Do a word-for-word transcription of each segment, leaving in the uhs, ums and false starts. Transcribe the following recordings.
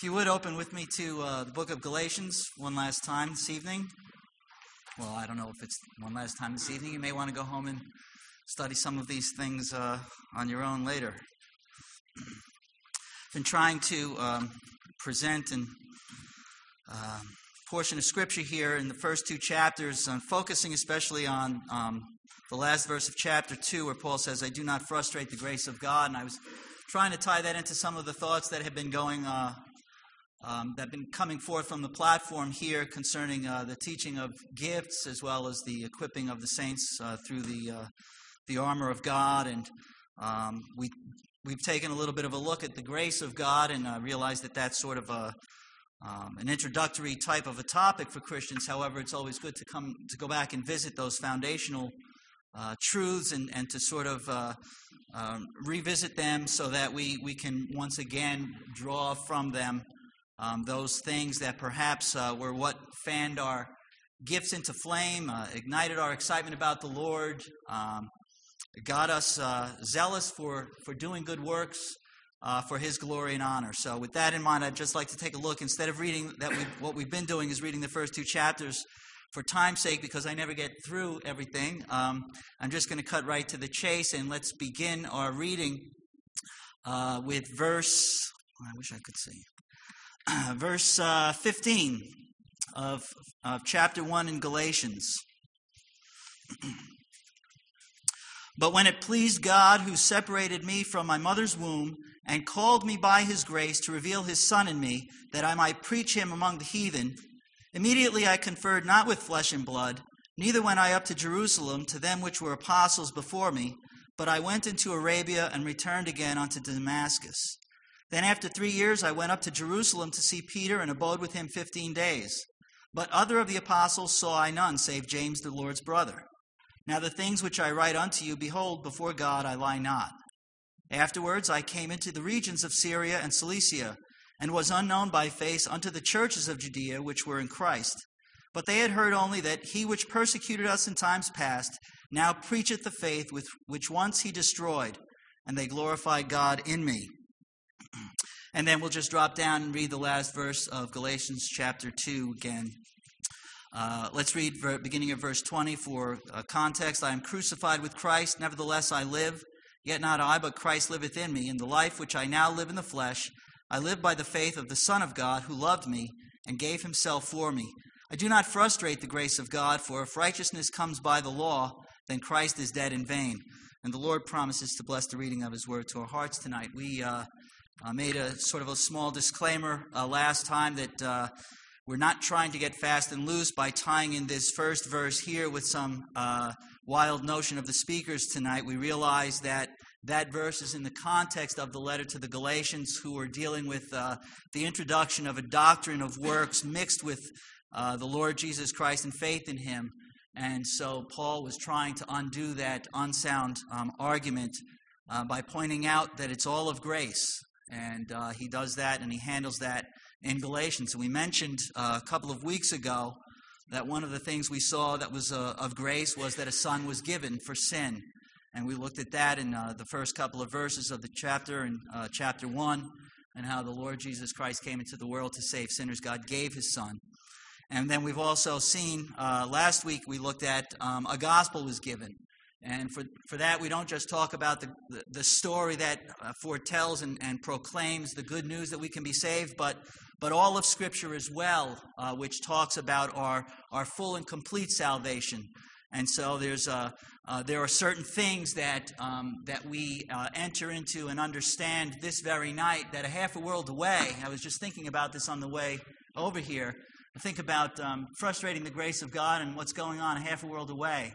you would open with me to uh, the book of Galatians one last time this evening. Well, I don't know if it's one last time this evening. You may want to go home and study some of these things uh, on your own later. I've been trying to um, present a uh, portion of Scripture here in the first two chapters, uh, focusing especially on um, the last verse of chapter two, where Paul says, I do not frustrate the grace of God. And I was trying to tie that into some of the thoughts that have been going, uh, um, that have been coming forth from the platform here concerning uh, the teaching of gifts, as well as the equipping of the saints uh, through the uh, the armor of God. And um, we we've taken a little bit of a look at the grace of God, and uh, realized that that's sort of a um, an introductory type of a topic for Christians. However, it's always good to come to go back and visit those foundational Uh, truths and, and to sort of uh, um, revisit them so that we, we can once again draw from them um, those things that perhaps uh, were what fanned our gifts into flame, uh, ignited our excitement about the Lord, um, got us uh, zealous for, for doing good works uh, for His glory and honor. So with that in mind, I'd just like to take a look. Instead of reading that, we what we've been doing is reading the first two chapters. For time's sake, because I never get through everything, um, I'm just going to cut right to the chase, and let's begin our reading uh, with verse, I wish I could see, verse uh, fifteen of, of chapter one in Galatians. But when it pleased God, who separated me from my mother's womb and called me by His grace to reveal His Son in me, that I might preach Him among the heathen, immediately I conferred not with flesh and blood, neither went I up to Jerusalem to them which were apostles before me, but I went into Arabia and returned again unto Damascus. Then after three years I went up to Jerusalem to see Peter, and abode with him fifteen days. But other of the apostles saw I none, save James the Lord's brother. Now the things which I write unto you, behold, before God I lie not. Afterwards I came into the regions of Syria and Cilicia, and was unknown by face unto the churches of Judea which were in Christ. But they had heard only that he which persecuted us in times past now preacheth the faith with which once he destroyed, and they glorified God in me. And then we'll just drop down and read the last verse of Galatians chapter two again. Uh, let's read ver- beginning of verse twenty for uh, context. I am crucified with Christ, nevertheless I live, yet not I, but Christ liveth in me. In the life which I now live in the flesh, I live by the faith of the Son of God, who loved me and gave Himself for me. I do not frustrate the grace of God, for if righteousness comes by the law, then Christ is dead in vain. And the Lord promises to bless the reading of His word to our hearts tonight. We uh, uh, made a sort of a small disclaimer uh, last time that uh, we're not trying to get fast and loose by tying in this first verse here with some uh, wild notion of the speakers tonight. We realize that that verse is in the context of the letter to the Galatians, who are dealing with uh, the introduction of a doctrine of works mixed with uh, the Lord Jesus Christ and faith in Him. And so Paul was trying to undo that unsound um, argument uh, by pointing out that it's all of grace. And uh, he does that, and he handles that in Galatians. And we mentioned uh, a couple of weeks ago that one of the things we saw that was uh, of grace was that a son was given for sin. And we looked at that in uh, the first couple of verses of the chapter, in uh, chapter one, and how the Lord Jesus Christ came into the world to save sinners. God gave His Son. And then we've also seen, uh, last week we looked at um, a gospel was given. And for for that, we don't just talk about the, the, the story that uh, foretells and, and proclaims the good news that we can be saved, but but all of Scripture as well, uh, which talks about our, our full and complete salvation. And so there's a, uh, there are certain things that um, that we uh, enter into and understand this very night that a half a world away. I was just thinking about this on the way over here. I think about um, frustrating the grace of God and what's going on a half a world away,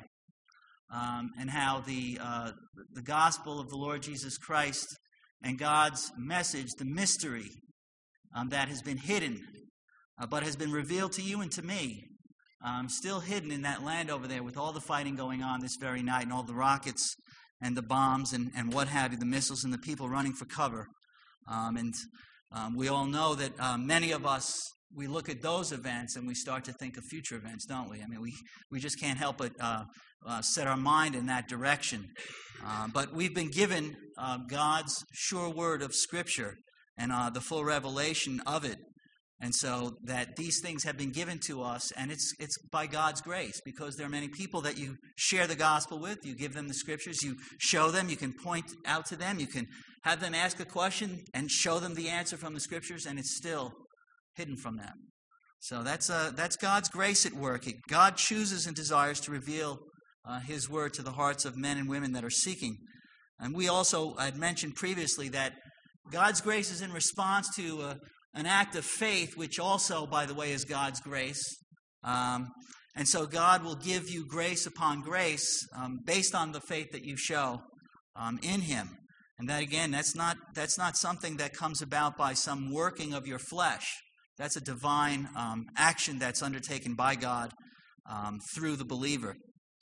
um, and how the uh, the gospel of the Lord Jesus Christ and God's message, the mystery um, that has been hidden, uh, but has been revealed to you and to me. Um, still hidden in that land over there with all the fighting going on this very night, and all the rockets and the bombs and, and what have you, the missiles and the people running for cover. Um, and um, we all know that uh, many of us, we look at those events and we start to think of future events, don't we? I mean, we, we just can't help but uh, uh, set our mind in that direction. Uh, but we've been given uh, God's sure word of Scripture. and uh, the full revelation of it. And so that these things have been given to us, and it's it's by God's grace, because there are many people that you share the gospel with. You give them the scriptures, you show them, you can point out to them, you can have them ask a question and show them the answer from the scriptures, and it's still hidden from them. So that's uh, that's God's grace at work. God chooses and desires to reveal uh, His word to the hearts of men and women that are seeking. And we also had mentioned previously that God's grace is in response to uh, an act of faith, which also, by the way, is God's grace. Um, and so God will give you grace upon grace um, based on the faith that you show um, in Him. And that, again, that's not that's not something that comes about by some working of your flesh. That's a divine um, action that's undertaken by God um, through the believer.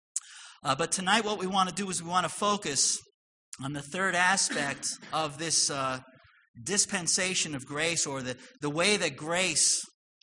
Uh, but tonight what we want to do is we want to focus on the third aspect of this uh, dispensation of grace, or the, the way that grace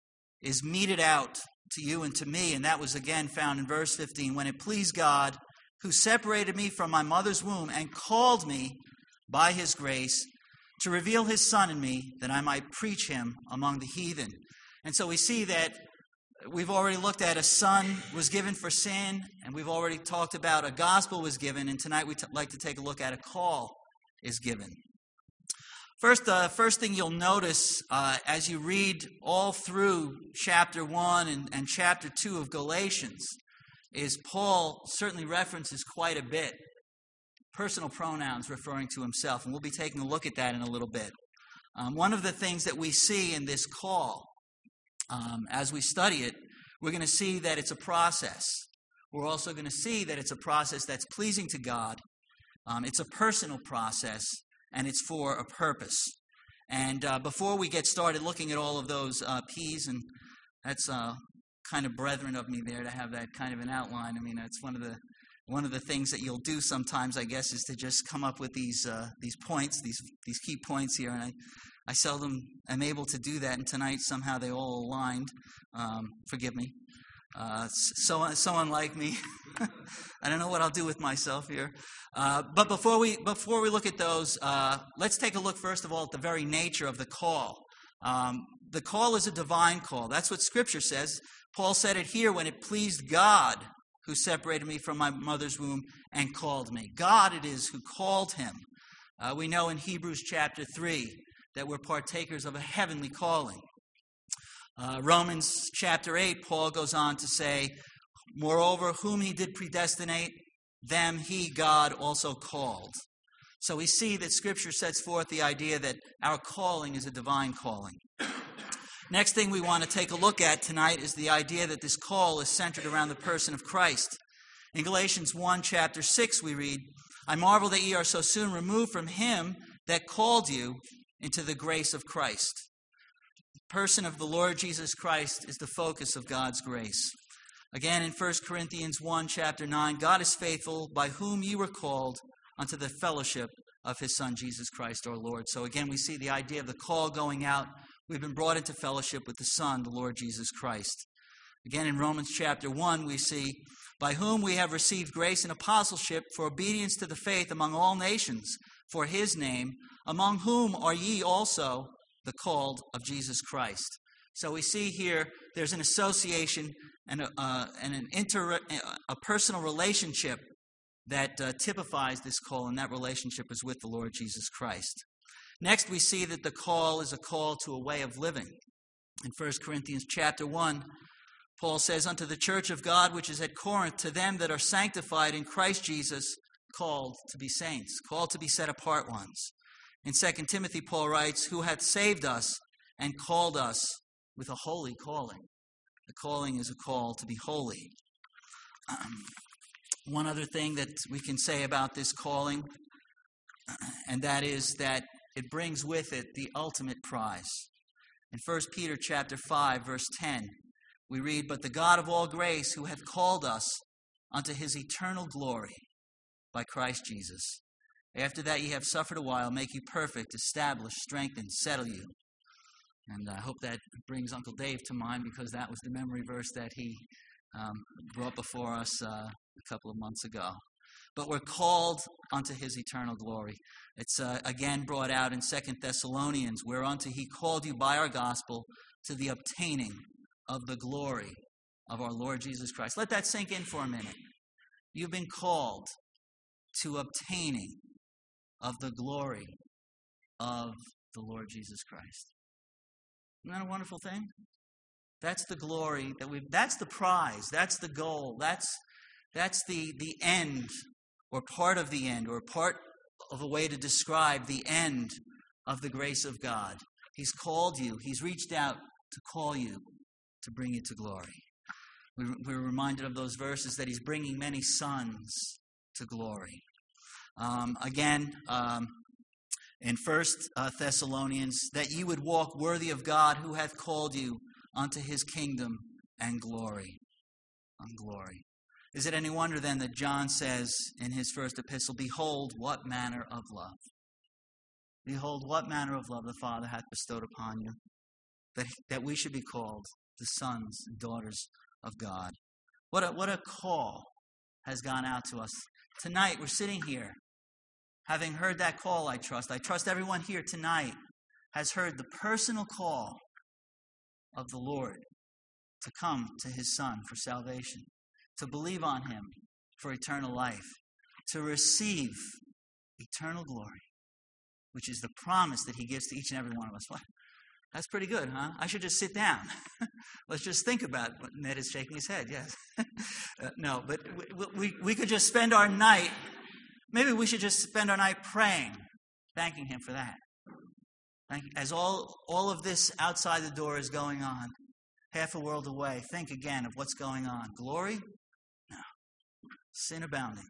is meted out to you and to me. And that was again found in verse fifteen. When it pleased God, who separated me from my mother's womb and called me by His grace to reveal His Son in me, that I might preach Him among the heathen. And so we see that we've already looked at a son was given for sin, and we've already talked about a gospel was given, and tonight we'd t- like to take a look at a call is given. First, the uh, first thing you'll notice uh, as you read all through chapter one and, and chapter two of Galatians is Paul certainly references quite a bit personal pronouns referring to himself, and we'll be taking a look at that in a little bit. Um, one of the things that we see in this call, um, as we study it, we're going to see that it's a process. We're also going to see that it's a process that's pleasing to God. Um, it's a personal process, and it's for a purpose. And uh, before we get started looking at all of those uh, P's, and that's uh, kind of brethren of me there to have that kind of an outline. I mean, that's one of the one of the things that you'll do sometimes, I guess, is to just come up with these uh, these points, these these key points here. And I, I seldom am able to do that. And tonight somehow they all aligned. Um, forgive me. Uh, so so unlike me. I don't know what I'll do with myself here. Uh, but before we before we look at those, uh, let's take a look first of all at the very nature of the call. Um, the call is a divine call. That's what Scripture says. Paul said it here, when it pleased God, who separated me from my mother's womb and called me. God it is who called him. Uh, we know in Hebrews chapter three that we're partakers of a heavenly calling. Uh, Romans chapter eight, Paul goes on to say, moreover, whom he did predestinate, them he, God, also called. So we see that Scripture sets forth the idea that our calling is a divine calling. Next thing we want to take a look at tonight is the idea that this call is centered around the person of Christ. In Galatians one, chapter six, we read, I marvel that ye are so soon removed from him that called you into the grace of Christ. The person of the Lord Jesus Christ is the focus of God's grace. Again, in First Corinthians one, chapter nine, God is faithful, by whom ye were called unto the fellowship of his Son, Jesus Christ our Lord. So again, we see the idea of the call going out. We've been brought into fellowship with the Son, the Lord Jesus Christ. Again, in Romans chapter one, we see, by whom we have received grace and apostleship for obedience to the faith among all nations, for his name, among whom are ye also the called of Jesus Christ. So we see here there's an association and a, uh, and an inter a personal relationship that uh, typifies this call, and that relationship is with the Lord Jesus Christ. Next, we see that the call is a call to a way of living. In First Corinthians chapter one, Paul says, unto the church of God which is at Corinth, to them that are sanctified in Christ Jesus, called to be saints, called to be set apart ones. In Second Timothy, Paul writes, who hath saved us and called us with a holy calling. The calling is a call to be holy. Um, one other thing that we can say about this calling, and that is that it brings with it the ultimate prize. In First Peter chapter five, verse ten, we read, but the God of all grace, who hath called us unto his eternal glory by Christ Jesus, after that ye have suffered a while, make you perfect, establish, strengthen, settle you. And I hope that brings Uncle Dave to mind, because that was the memory verse that he um, brought before us uh, a couple of months ago. but we're called unto his eternal glory. It's uh, again brought out in Second Thessalonians, whereunto he called you by our gospel to the obtaining of the glory of our Lord Jesus Christ. Let that sink in for a minute. You've been called to obtaining of the glory of the Lord Jesus Christ. Isn't that a wonderful thing? That's the glory that we've, that's the prize, that's the goal, that's that's the, the end, or part of the end, or part of a way to describe the end of the grace of God. He's called you, he's reached out to call you, to bring you to glory. We, we're reminded of those verses that he's bringing many sons to glory. Um, again, um, in First Thessalonians, that you would walk worthy of God who hath called you unto his kingdom and glory. And glory. Is it any wonder then that John says in his first epistle, behold, what manner of love. Behold, what manner of love the Father hath bestowed upon you, that, that we should be called the sons and daughters of God. What a, what a call has gone out to us. Tonight, we're sitting here, having heard that call, I trust. I trust everyone here tonight has heard the personal call of the Lord to come to his Son for salvation, to believe on him for eternal life, to receive eternal glory, which is the promise that he gives to each and every one of us. What? That's pretty good, huh? I should just sit down. Let's just think about it. Ned is shaking his head, yes. uh, no, but we, we, we could just spend our night, maybe we should just spend our night praying, thanking him for that. Thank, as all, all of this outside the door is going on, half a world away, think again of what's going on. Glory? No. Sin abounding.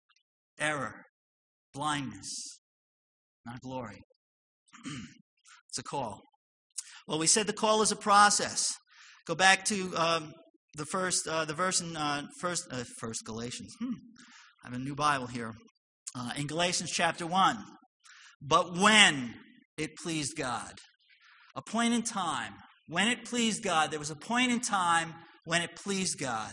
Error. Blindness. Not glory. It's a call. Well, we said the call is a process. Go back to um, the first, uh, the verse in uh, first, uh, first Galatians. Hmm. I have a new Bible here. Uh, in Galatians chapter one. But when it pleased God. A point in time. When it pleased God. There was a point in time when it pleased God.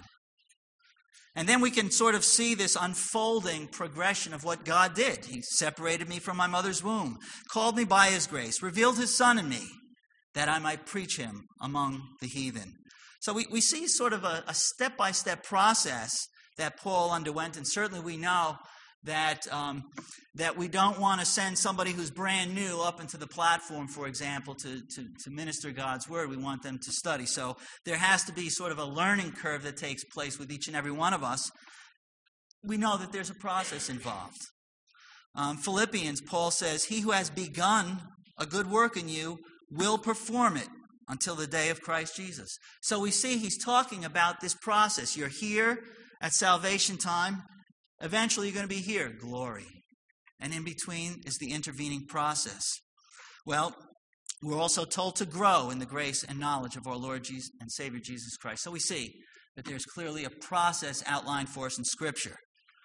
And then we can sort of see this unfolding progression of what God did. He separated me from my mother's womb, called me by his grace, revealed his Son in me, that I might preach him among the heathen. So we, we see sort of a, a step-by-step process that Paul underwent, and certainly we know that um, that we don't want to send somebody who's brand new up into the platform, for example, to, to, to minister God's word. We want them to study. So there has to be sort of a learning curve that takes place with each and every one of us. We know that there's a process involved. Um, Philippians, Paul says, he who has begun a good work in you will perform it until the day of Christ Jesus. So we see he's talking about this process. You're here at salvation time. Eventually, you're going to be here, glory. And in between is the intervening process. Well, we're also told to grow in the grace and knowledge of our Lord Jesus and Savior Jesus Christ. So we see that there's clearly a process outlined for us in Scripture.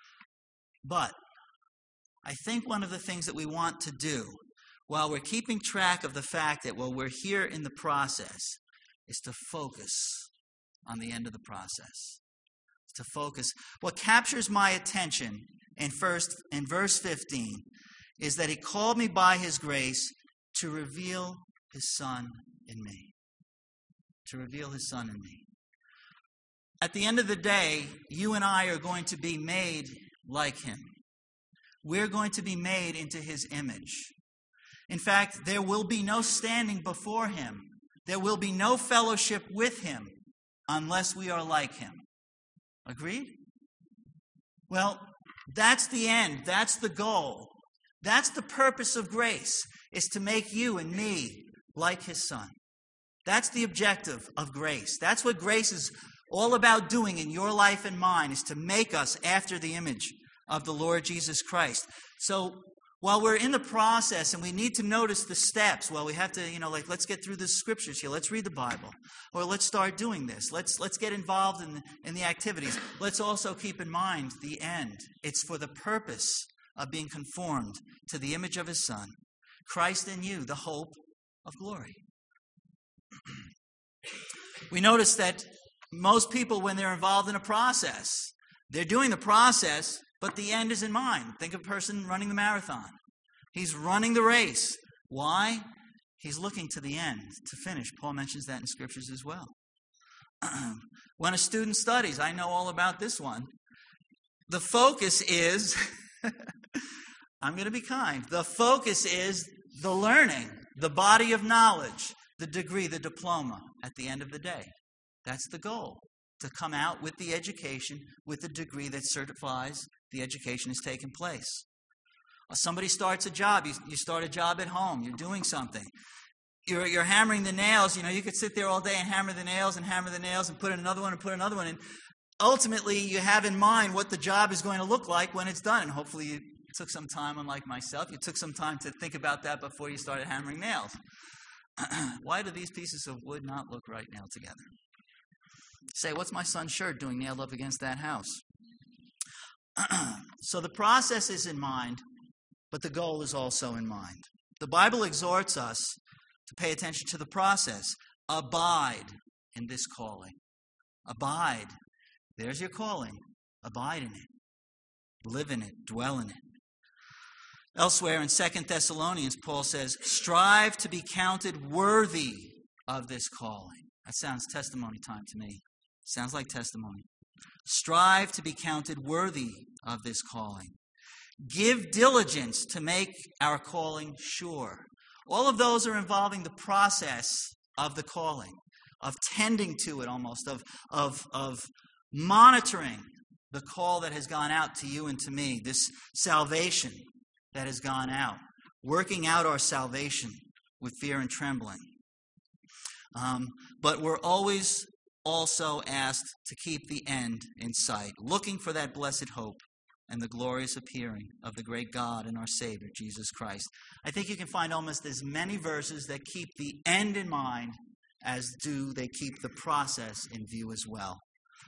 But I think one of the things that we want to do, while we're keeping track of the fact that, well, we're here in the process, is to focus on the end of the process. To focus. What captures my attention in first in verse fifteen is that he called me by his grace to reveal his Son in me. To reveal his Son in me. At the end of the day, you and I are going to be made like him. We're going to be made into his image. In fact, there will be no standing before him. There will be no fellowship with him unless we are like him. Agreed? Well, that's the end. That's the goal. That's the purpose of grace, is to make you and me like his Son. That's the objective of grace. That's what grace is all about doing in your life and mine, is to make us after the image of the Lord Jesus Christ. So while we're in the process and we need to notice the steps, well, we have to, you know, like, let's get through the scriptures here. Let's read the Bible. Or let's start doing this. Let's let's get involved in, in the activities. Let's also keep in mind the end. It's for the purpose of being conformed to the image of his Son. Christ in you, the hope of glory. We notice that most people, when they're involved in a process, they're doing the process but the end is in mind. Think of a person running the marathon. He's running the race. Why? He's looking to the end, to finish. Paul mentions that in scriptures as well. When a student studies, I know all about this one. The focus is, I'm going to be kind, the focus is the learning, the body of knowledge, the degree, the diploma at the end of the day. That's the goal, to come out with the education, with the degree that certifies the education has taken place. Somebody starts a job, you, you start a job at home, you're doing something. You're, you're hammering the nails, you know, you could sit there all day and hammer the nails and hammer the nails and put in another one and put another one in. Ultimately, you have in mind what the job is going to look like when it's done. And hopefully you took some time, unlike myself, you took some time to think about that before you started hammering nails. Why do these pieces of wood not look right nailed together? Say, what's my son's shirt doing nailed up against that house? So the process is in mind, but the goal is also in mind. The Bible exhorts us to pay attention to the process. Abide in this calling. Abide. There's your calling. Abide in it. Live in it. Dwell in it. Elsewhere in Second Thessalonians, Paul says, strive to be counted worthy of this calling. That sounds testimony time to me. Sounds like testimony. Strive to be counted worthy of this calling. Give diligence to make our calling sure. All of those are involving the process of the calling, of tending to it almost, of, of, of monitoring the call that has gone out to you and to me, this salvation that has gone out, working out our salvation with fear and trembling. Um, but we're always also asked to keep the end in sight, looking for that blessed hope and the glorious appearing of the great God and our Savior, Jesus Christ. I think you can find almost as many verses that keep the end in mind as do they keep the process in view as well.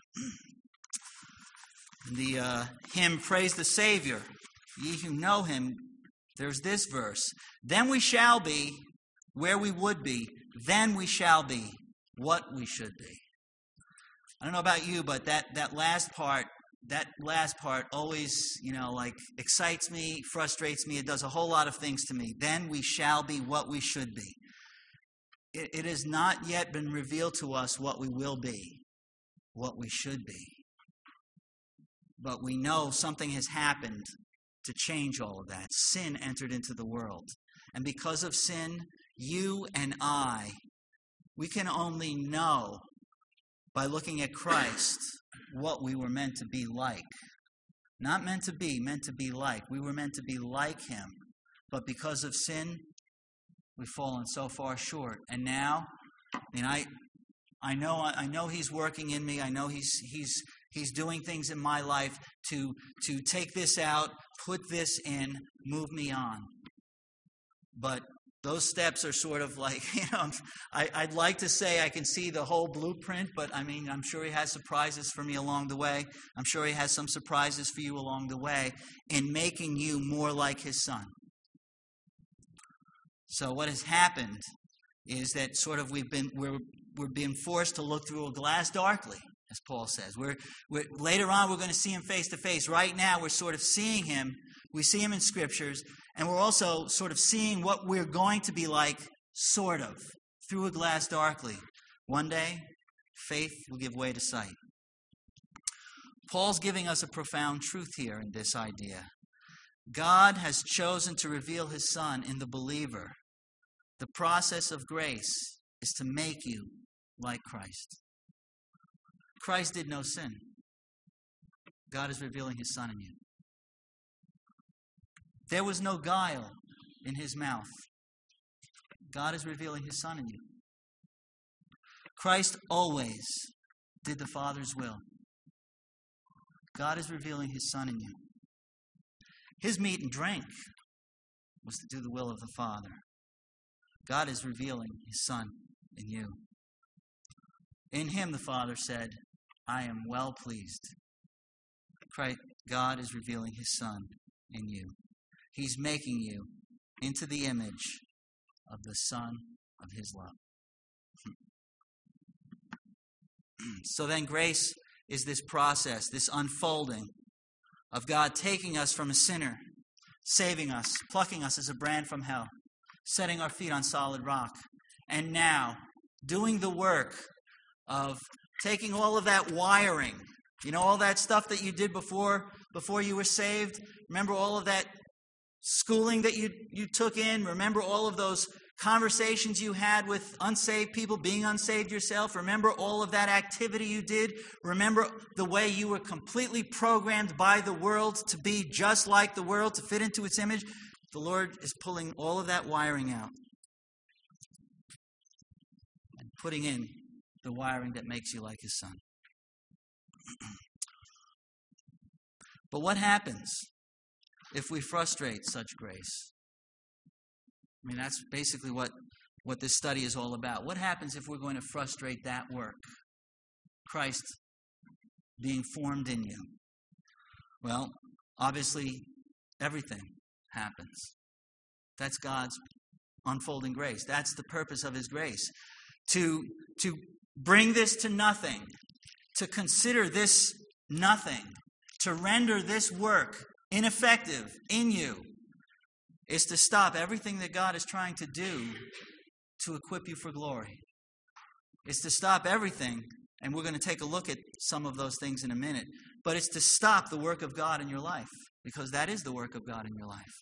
The uh, hymn, Praise the Savior, ye who know him, there's this verse. Then we shall be where we would be. Then we shall be what we should be. I don't know about you, but that, that last part, that last part always, you know, like excites me, frustrates me. It does a whole lot of things to me. Then we shall be what we should be. It, it has not yet been revealed to us what we will be, what we should be. But we know something has happened to change all of that. Sin entered into the world. And because of sin, you and I, we can only know by looking at Christ what we were meant to be like. Not meant to be, meant to be like. We were meant to be like him. But because of sin, we've fallen so far short. And now, I mean, I, I know, I know he's working in me. I know he's, he's, he's doing things in my life to, to take this out, put this in, move me on. But those steps are sort of like, you know, I, I'd like to say I can see the whole blueprint, but I mean, I'm sure he has surprises for me along the way. I'm sure he has some surprises for you along the way in making you more like his son. So what has happened is that sort of we've been, we're, we're being forced to look through a glass darkly, as Paul says. We're, we're later on, we're going to see him face to face. Right now, we're sort of seeing him. We see him in scriptures, and we're also sort of seeing what we're going to be like, sort of, through a glass darkly. One day, faith will give way to sight. Paul's giving us a profound truth here in this idea. God has chosen to reveal his Son in the believer. The process of grace is to make you like Christ. Christ did no sin. God is revealing his Son in you. There was no guile in his mouth. God is revealing his Son in you. Christ always did the Father's will. God is revealing his Son in you. His meat and drink was to do the will of the Father. God is revealing his Son in you. In him, the Father said, I am well pleased. Christ, God is revealing his Son in you. He's making you into the image of the Son of his love. So then grace is this process, this unfolding of God taking us from a sinner, saving us, plucking us as a brand from hell, setting our feet on solid rock, and now doing the work of taking all of that wiring, you know, all that stuff that you did before before you were saved. Remember all of that schooling that you, you took in? Remember all of those conversations you had with unsaved people, being unsaved yourself? Remember all of that activity you did? Remember the way you were completely programmed by the world to be just like the world, to fit into its image? The Lord is pulling all of that wiring out and putting in the wiring that makes you like His Son. But what happens if we frustrate such grace? I mean, that's basically what, what this study is all about. What happens if we're going to frustrate that work? Christ being formed in you. Well, obviously, everything happens. That's God's unfolding grace. That's the purpose of His grace. To, to bring this to nothing, to consider this nothing, to render this work ineffective in you, is to stop everything that God is trying to do to equip you for glory. It's to stop everything, and we're going to take a look at some of those things in a minute, but it's to stop the work of God in your life, because that is the work of God in your life.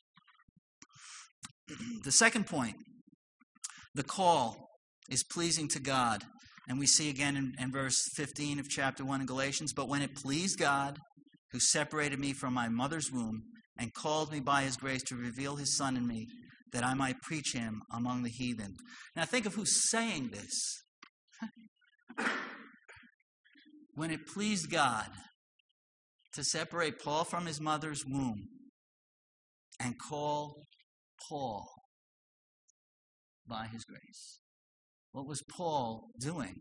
The second point, the call is pleasing to God. And we see again in, in verse fifteen of chapter one in Galatians, but when it pleased God, who separated me from my mother's womb and called me by His grace to reveal His Son in me, that I might preach Him among the heathen. Now think of who's saying this. When it pleased God to separate Paul from his mother's womb and call Paul by His grace. What was Paul doing?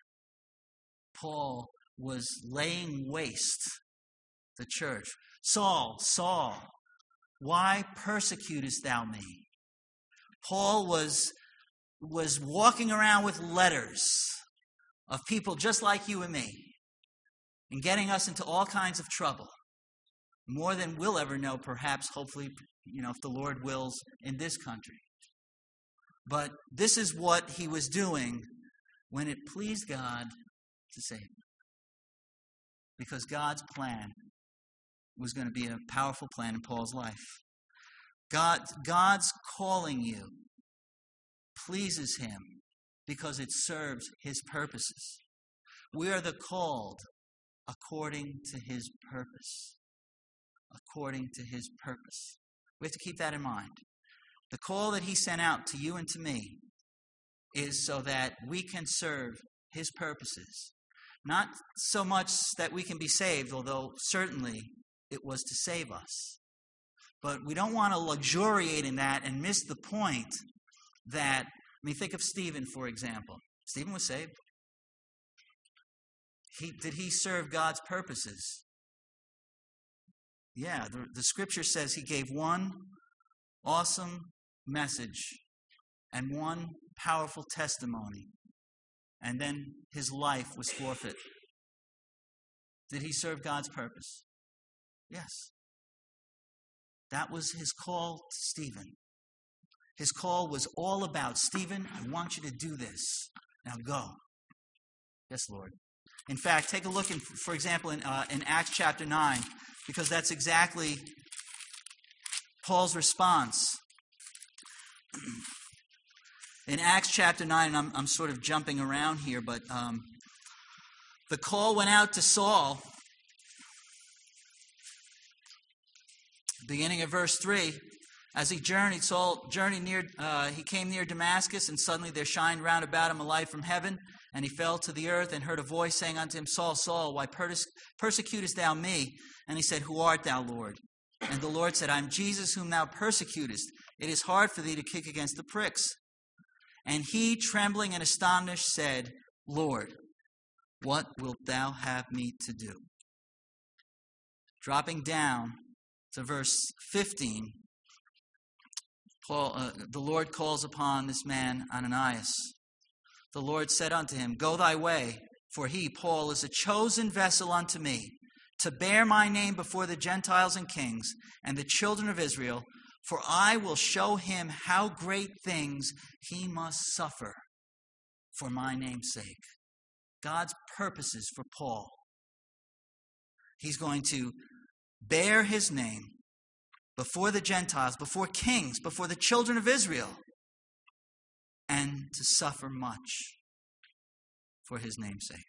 Paul was laying waste the church. Saul, Saul, why persecutest thou me? Paul was, was walking around with letters of people just like you and me and getting us into all kinds of trouble. More than we'll ever know, perhaps, hopefully, you know, if the Lord wills, in this country. But this is what he was doing when it pleased God to save him. Because God's plan was going to be a powerful plan in Paul's life. God, God's calling you pleases Him because it serves His purposes. We are the called according to His purpose. According to His purpose. We have to keep that in mind. The call that He sent out to you and to me is so that we can serve His purposes. Not so much that we can be saved, although certainly it was to save us. But we don't want to luxuriate in that and miss the point that, I mean, think of Stephen, for example. Stephen was saved. He, did he serve God's purposes? Yeah, the, the scripture says he gave one awesome message and one powerful testimony, and then his life was forfeit. Did he serve God's purpose? Yes. That was his call to Stephen. His call was all about, Stephen, I want you to do this. Now go. Yes, Lord. In fact, take a look, in, for example, in, uh, in Acts chapter nine, because that's exactly Paul's response. In Acts chapter nine, and I'm, I'm sort of jumping around here, but um, the call went out to Saul. Beginning of verse three, as he journeyed, Saul journeyed near, uh, he came near Damascus, and suddenly there shined round about him a light from heaven, and he fell to the earth and heard a voice saying unto him, Saul, Saul, why perse- persecutest thou me? And he said, Who art thou, Lord? And the Lord said, I am Jesus whom thou persecutest. It is hard for thee to kick against the pricks. And he, trembling and astonished, said, Lord, what wilt thou have me to do? Dropping down to verse fifteen, Paul, uh, the Lord calls upon this man, Ananias. The Lord said unto him, Go thy way, for he, Paul, is a chosen vessel unto me, to bear my name before the Gentiles and kings and the children of Israel, for I will show him how great things he must suffer for my name's sake. God's purposes for Paul. He's going to bear his name before the Gentiles, before kings, before the children of Israel, and to suffer much for his name's sake.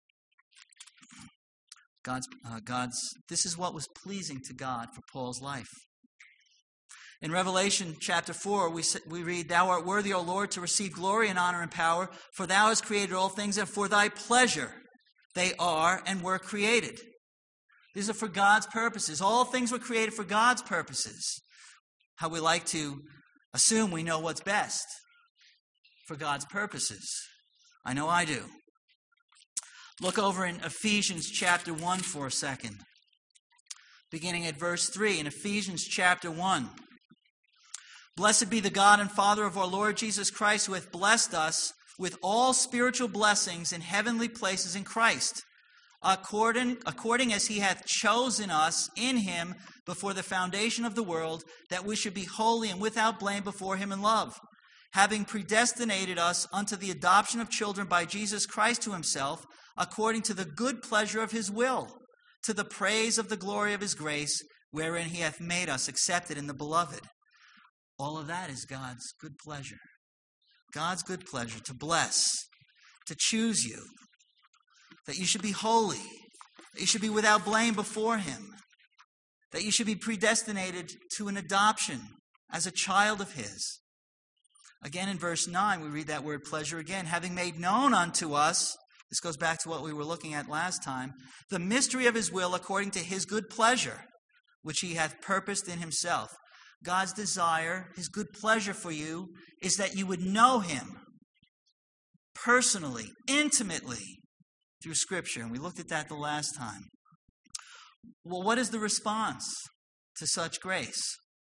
God's, uh, God's, this is what was pleasing to God for Paul's life. In Revelation chapter four, we, we read, Thou art worthy, O Lord, to receive glory and honor and power, for thou hast created all things, and for thy pleasure they are and were created. These are for God's purposes. All things were created for God's purposes. How we like to assume we know what's best for God's purposes. I know I do. Look over in Ephesians chapter one for a second. Beginning at verse three in Ephesians chapter one. Blessed be the God and Father of our Lord Jesus Christ, who hath blessed us with all spiritual blessings in heavenly places in Christ, according, according as he hath chosen us in him before the foundation of the world, that we should be holy and without blame before him in love, having predestinated us unto the adoption of children by Jesus Christ to himself, according to the good pleasure of his will, to the praise of the glory of his grace, wherein he hath made us accepted in the beloved. All of that is God's good pleasure. God's good pleasure to bless, to choose you, that you should be holy, that you should be without blame before him, that you should be predestinated to an adoption as a child of his. Again, in verse nine, we read that word pleasure again. Having made known unto us, this goes back to what we were looking at last time, the mystery of his will according to his good pleasure, which he hath purposed in himself. God's desire, his good pleasure for you, is that you would know him personally, intimately, through Scripture. And we looked at that the last time. Well, what is the response to such grace?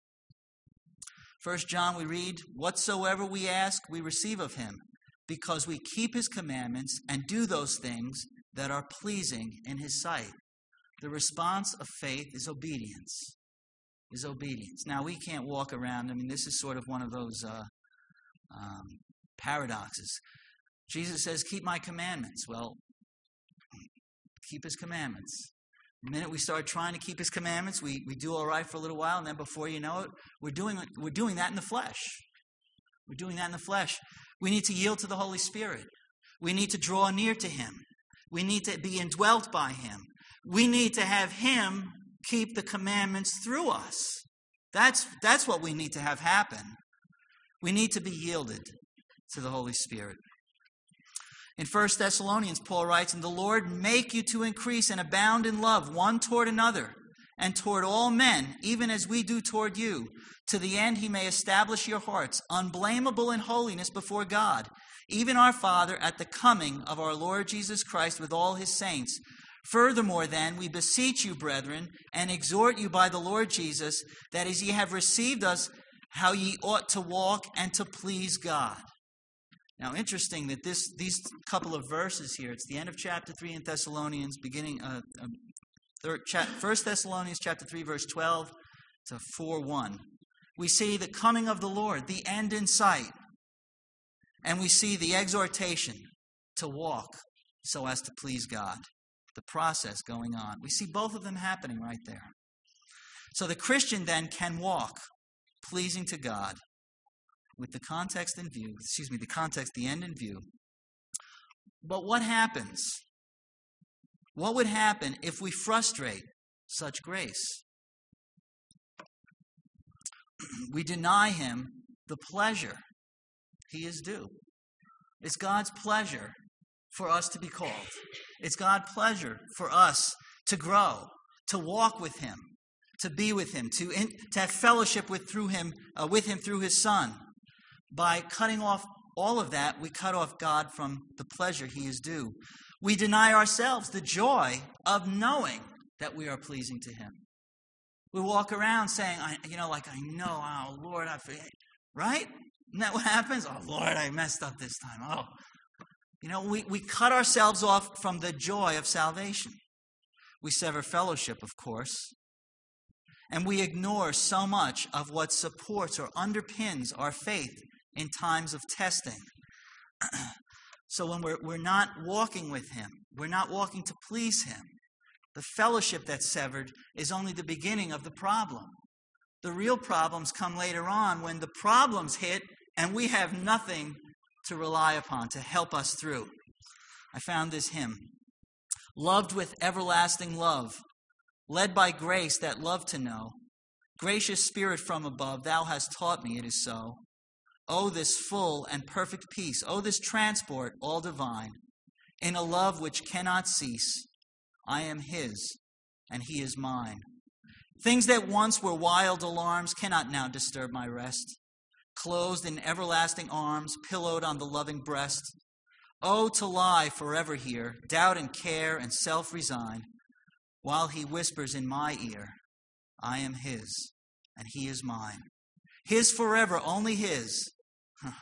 First John, we read, Whatsoever we ask, we receive of him, because we keep his commandments and do those things that are pleasing in his sight. The response of faith is obedience. Is obedience. Now, we can't walk around. I mean, this is sort of one of those uh, um, paradoxes. Jesus says, keep my commandments. Well, keep his commandments. The minute we start trying to keep his commandments, we, we do all right for a little while, and then before you know it, we're doing, we're doing that in the flesh. We're doing that in the flesh. We need to yield to the Holy Spirit. We need to draw near to him. We need to be indwelt by him. We need to have him keep the commandments through us. That's, that's what we need to have happen. We need to be yielded to the Holy Spirit. In First Thessalonians, Paul writes, And the Lord make you to increase and abound in love one toward another, and toward all men, even as we do toward you, to the end he may establish your hearts, unblameable in holiness before God, even our Father, at the coming of our Lord Jesus Christ with all his saints. Furthermore, then, we beseech you, brethren, and exhort you by the Lord Jesus, that as ye have received us, how ye ought to walk and to please God. Now, interesting that this these couple of verses here, it's the end of chapter three in Thessalonians, beginning uh, uh, third, cha- First Thessalonians chapter three, verse twelve to four one. We see the coming of the Lord, the end in sight, and we see the exhortation to walk so as to please God. The process going on. We see both of them happening right there. So the Christian then can walk pleasing to God with the context in view, excuse me, the context, the end in view. But what happens? What would happen if we frustrate such grace? We deny him the pleasure he is due. It's God's pleasure for us to be called. It's God's pleasure for us to grow, to walk with him, to be with him, to, in, to have fellowship with through him, uh, with him through his Son. By cutting off all of that, we cut off God from the pleasure he is due. We deny ourselves the joy of knowing that we are pleasing to him. We walk around saying, I, you know, like I know, oh Lord, I forget, right? Isn't that what happens? Oh Lord, I messed up this time. Oh. You know, we, we cut ourselves off from the joy of salvation. We sever fellowship, of course. And we ignore so much of what supports or underpins our faith in times of testing. So when we're, we're not walking with Him, we're not walking to please Him, the fellowship that's severed is only the beginning of the problem. The real problems come later on when the problems hit and we have nothing to rely upon to help us through. I found this hymn. Loved with everlasting love, led by grace that love to know, gracious Spirit from above, thou hast taught me it is so. Oh, this full and perfect peace, oh, this transport all divine, in a love which cannot cease. I am His, and He is mine. Things that once were wild alarms cannot now disturb my rest. Closed in everlasting arms, pillowed on the loving breast. Oh, to lie forever here, doubt and care and self resign, while He whispers in my ear, I am His, and He is mine. His forever, only His. Huh.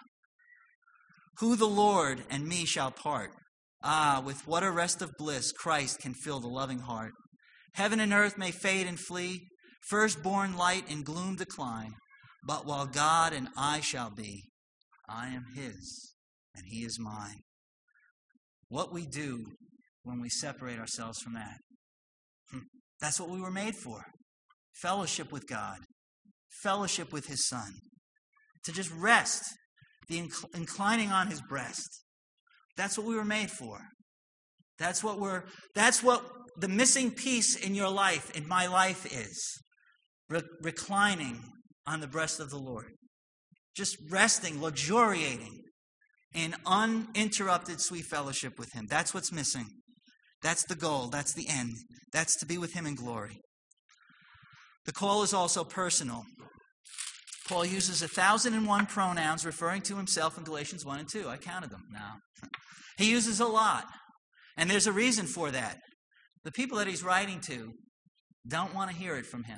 Who the Lord and me shall part? Ah, with what a rest of bliss Christ can fill the loving heart. Heaven and earth may fade and flee, firstborn light in gloom decline, but while God and I shall be, I am His, and He is mine. What we do when we separate ourselves from that, that's what we were made for. Fellowship with God, fellowship with His Son, to just rest, the inc- inclining on His breast. That's what we were made for. That's what we're, that's what the missing piece in your life, in my life is. Re- reclining on the breast of the Lord. Just resting, luxuriating in uninterrupted sweet fellowship with Him. That's what's missing. That's the goal. That's the end. That's to be with Him in glory. The call is also personal. Paul uses a thousand and one pronouns referring to himself in Galatians one and two. I counted them now. He uses a lot. And there's a reason for that. The people that he's writing to don't want to hear it from him.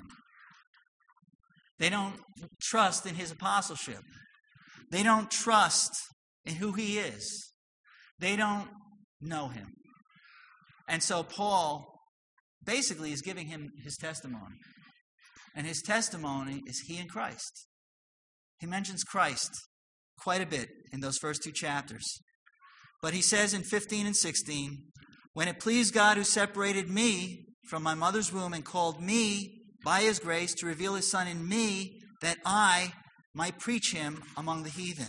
They don't trust in his apostleship. They don't trust in who he is. They don't know him. And so Paul basically is giving him his testimony. And his testimony is he and Christ. He mentions Christ quite a bit in those first two chapters. But he says in fifteen and sixteen, when it pleased God who separated me from my mother's womb and called me by His grace to reveal His Son in me, that I might preach Him among the heathen.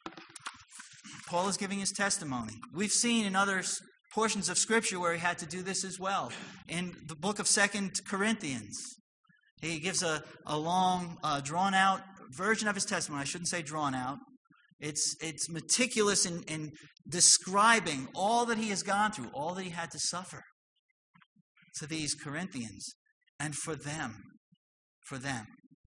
Paul is giving his testimony. We've seen in other portions of Scripture where he had to do this as well. In the book of Second Corinthians, he gives a, a long, uh, drawn-out version of his testimony. I shouldn't say drawn out. It's it's meticulous in, in describing all that he has gone through, all that he had to suffer to these Corinthians, and for them, for them.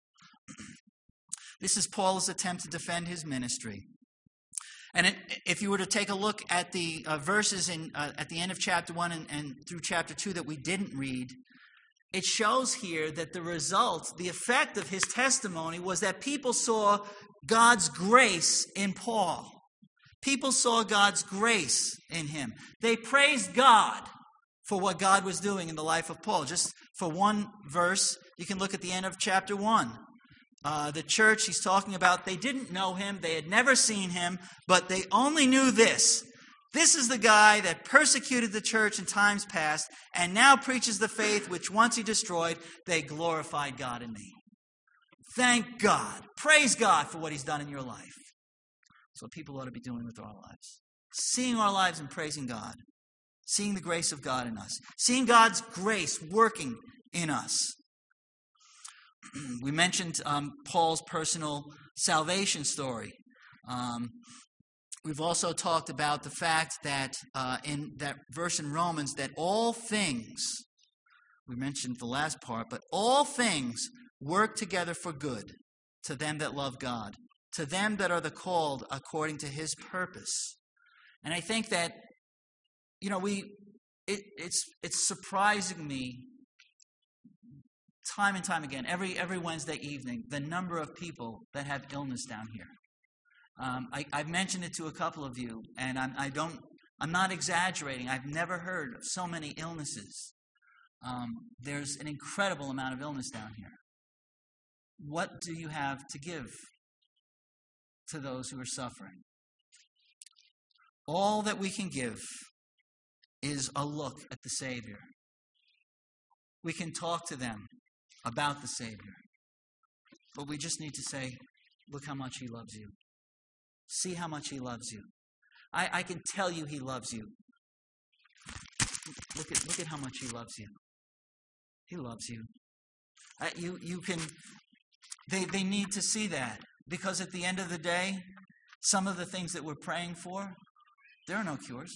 This is Paul's attempt to defend his ministry. And it, if you were to take a look at the uh, verses in uh, at the end of chapter one and, and through chapter two that we didn't read, it shows here that the result, the effect of his testimony was that people saw God's grace in Paul. People saw God's grace in him. They praised God for what God was doing in the life of Paul. Just for one verse, you can look at the end of chapter one. Uh, the church he's talking about, they didn't know him, they had never seen him, but they only knew this. This is the guy that persecuted the church in times past and now preaches the faith which once he destroyed, they glorified God in me. Thank God. Praise God for what He's done in your life. That's what people ought to be doing with our lives. Seeing our lives and praising God. Seeing the grace of God in us. Seeing God's grace working in us. We mentioned um, Paul's personal salvation story. Um, we've also talked about the fact that uh, in that verse in Romans, that all things, we mentioned the last part, but all things work together for good to them that love God, to them that are the called according to His purpose. And I think that, you know, we it, it's it's surprising me time and time again, every every Wednesday evening, the number of people that have illness down here. Um, I, I've mentioned it to a couple of you, and I'm, I don't. I'm not exaggerating. I've never heard of so many illnesses Um, there's an incredible amount of illness down here. What do you have to give to those who are suffering? All that we can give is a look at the Savior. We can talk to them about the Savior. But we just need to say, look how much He loves you. See how much He loves you. I, I can tell you He loves you. Look at, look at how much He loves you. He loves you. Uh, you, you can, they, they need to see that. Because at the end of the day, some of the things that we're praying for, there are no cures.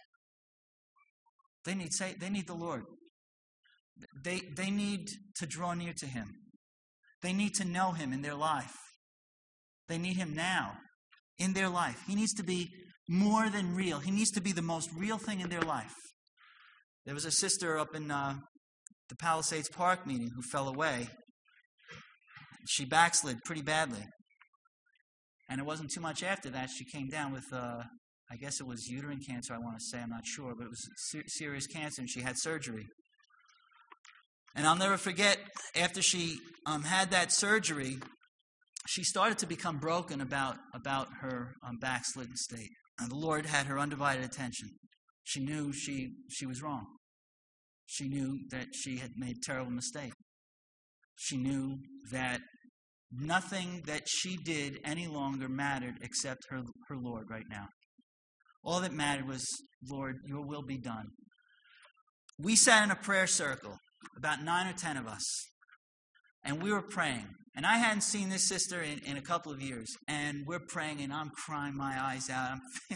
They need say they need the Lord. They they need to draw near to Him. They need to know Him in their life. They need Him now in their life. He needs to be more than real. He needs to be the most real thing in their life. There was a sister up in uh, the Palisades Park meeting who fell away. She backslid pretty badly. And it wasn't too much after that she came down with, uh, I guess it was uterine cancer, I want to say, I'm not sure, but it was ser- serious cancer, and she had surgery. And I'll never forget, after she um, had that surgery, she started to become broken about, about her um, backslidden state. And the Lord had her undivided attention. She knew she, she was wrong. She knew that she had made a terrible mistake. She knew that nothing that she did any longer mattered except her, her Lord right now. All that mattered was, Lord, your will be done. We sat in a prayer circle, about nine or ten of us, and we were praying. And I hadn't seen this sister in, in a couple of years, and we're praying, and I'm crying my eyes out. I'm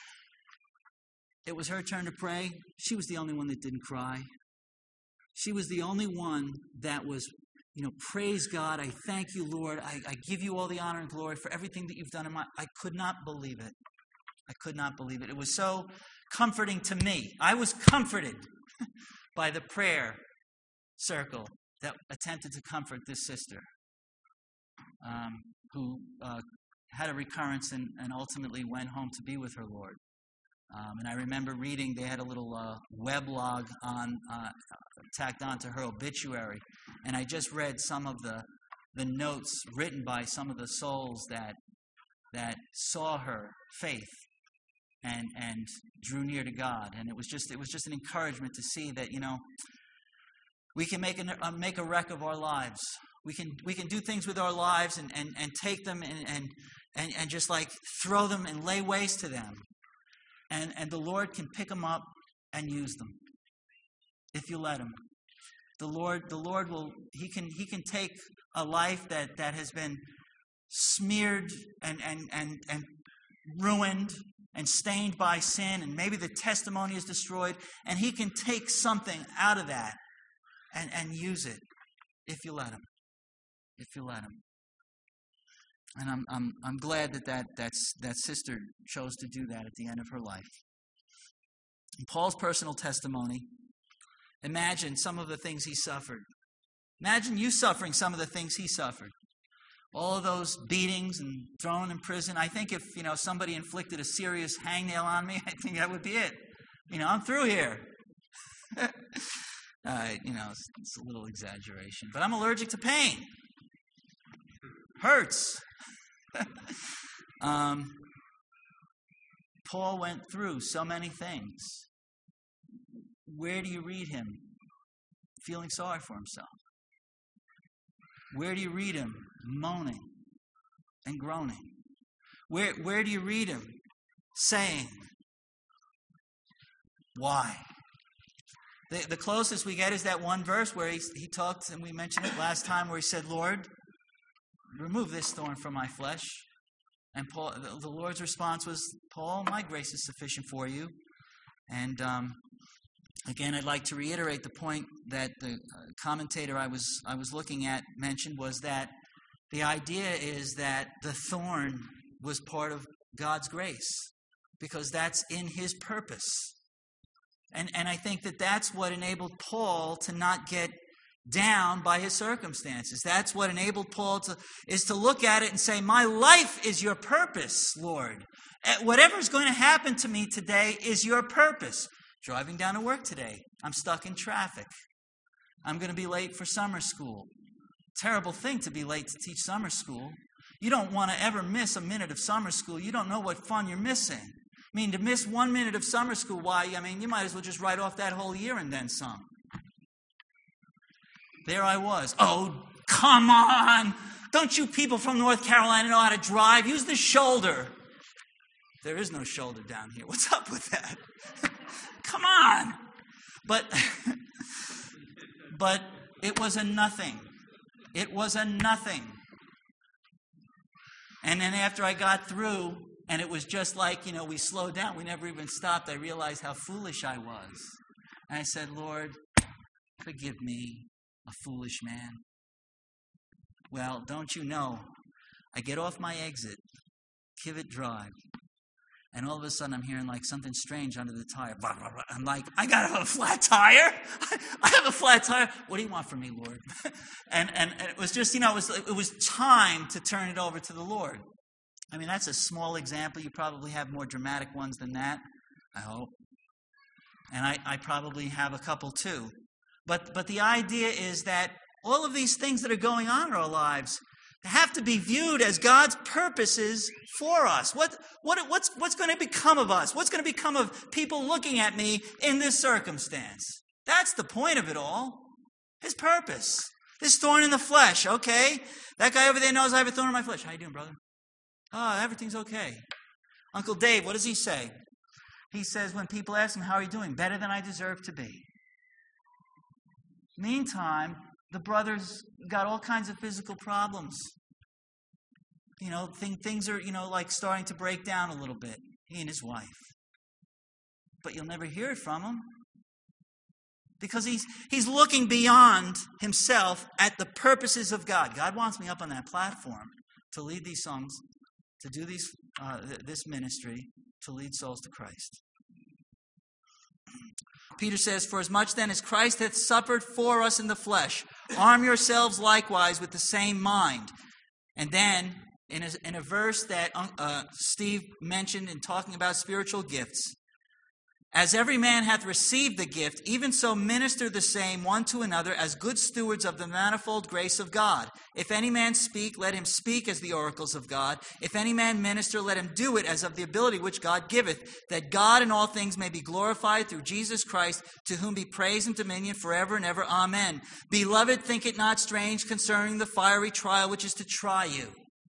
it was her turn to pray. She was the only one that didn't cry. She was the only one that was, you know, praise God. I thank you, Lord. I, I give you all the honor and glory for everything that you've done in my... I could not believe it. I could not believe it. It was so comforting to me. I was comforted by the prayer circle that attempted to comfort this sister um, who uh, had a recurrence and, and ultimately went home to be with her Lord. Um, and I remember reading, they had a little uh, weblog on uh, tacked on to her obituary. And I just read some of the, the notes written by some of the souls that that saw her faith and and drew near to God. And it was just it was just an encouragement to see that, you know, we can make a, uh, make a wreck of our lives. We can we can do things with our lives and, and, and take them and, and and and just like throw them and lay waste to them. And and the Lord can pick them up and use them if you let Him. The Lord the Lord will He can He can take a life that, that has been smeared and, and and and ruined and stained by sin, and maybe the testimony is destroyed, and He can take something out of that and, and use it if you let Him. If you let Him. And I'm I'm I'm glad that that that's, that sister chose to do that at the end of her life. In Paul's personal testimony, imagine some of the things he suffered. Imagine you suffering some of the things he suffered. All of those beatings and thrown in prison. I think if, you know, somebody inflicted a serious hangnail on me, I think that would be it. You know, I'm through here. uh, you know, it's, it's a little exaggeration, but I'm allergic to pain. Hurts. um, Paul went through so many things. Where do you read him feeling sorry for himself? Where do you read him moaning and groaning? Where, where do you read him saying, why? The, the closest we get is that one verse where he, he talked, and we mentioned it last time, where he said, Lord, remove this thorn from my flesh. And Paul, the, the Lord's response was, Paul, my grace is sufficient for you. And um, again, I'd like to reiterate the point that the commentator I was I was looking at mentioned, was that the idea is that the thorn was part of God's grace, because that's in His purpose. And and I think that that's what enabled Paul to not get down by his circumstances. That's what enabled Paul to is to look at it and say, my life is your purpose, Lord. Whatever's going to happen to me today is your purpose. Driving down to work today, I'm stuck in traffic. I'm going to be late for summer school. Terrible thing to be late to teach summer school. You don't want to ever miss a minute of summer school. You don't know what fun you're missing. I mean, to miss one minute of summer school, why? I mean, you might as well just write off that whole year and then some. There I was. Oh, come on. Don't you people from North Carolina know how to drive? Use the shoulder. There is no shoulder down here. What's up with that? Come on. But, but it was a nothing. It was a nothing. And then after I got through, and it was just like, you know, we slowed down. We never even stopped. I realized how foolish I was. And I said, Lord, forgive me, a foolish man. Well, don't you know, I get off my exit, Kivett Drive, and all of a sudden I'm hearing like something strange under the tire. I'm like, I got a flat tire? I have a flat tire. What do you want from me, Lord? and, and and it was just, you know, it was it was time to turn it over to the Lord. I mean, that's a small example. You probably have more dramatic ones than that, I hope. And I, I probably have a couple too. But but the idea is that all of these things that are going on in our lives have to be viewed as God's purposes for us. What, what, what's, what's going to become of us? What's going to become of people looking at me in this circumstance? That's the point of it all. His purpose. This thorn in the flesh, okay? That guy over there knows I have a thorn in my flesh. How you doing, brother? Oh, everything's okay. Uncle Dave, what does he say? He says when people ask him, how are you doing? Better than I deserve to be. Meantime, the brother's got all kinds of physical problems. You know, th- things are, you know, like starting to break down a little bit. He and his wife. But you'll never hear it from him. Because he's he's looking beyond himself at the purposes of God. God wants me up on that platform to lead these songs, to do these uh, this ministry, to lead souls to Christ. Peter says, for as much then as Christ hath suffered for us in the flesh, arm yourselves likewise with the same mind. And then, in a, in a verse that uh, Steve mentioned in talking about spiritual gifts, as every man hath received the gift, even so minister the same one to another as good stewards of the manifold grace of God. If any man speak, let him speak as the oracles of God. If any man minister, let him do it as of the ability which God giveth, that God in all things may be glorified through Jesus Christ, to whom be praise and dominion forever and ever. Amen. Beloved, think it not strange concerning the fiery trial which is to try you.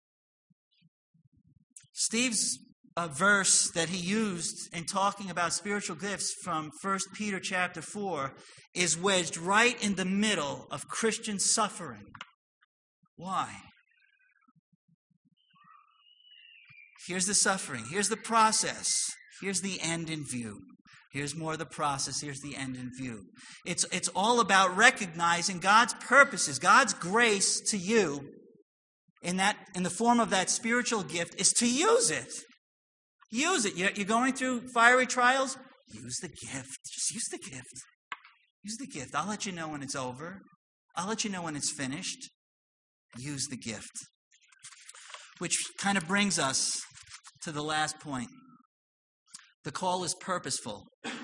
Steve's a verse that he used in talking about spiritual gifts from First Peter chapter four is wedged right in the middle of Christian suffering. Why? Here's the suffering. Here's the process. Here's the end in view. Here's more of the process. Here's the end in view. It's, it's all about recognizing God's purposes, God's grace to you in that, in the form of that spiritual gift is to use it. Use it. You're going through fiery trials? Use the gift. Just use the gift. Use the gift. I'll let you know when it's over. I'll let you know when it's finished. Use the gift. Which kind of brings us to the last point. The call is purposeful.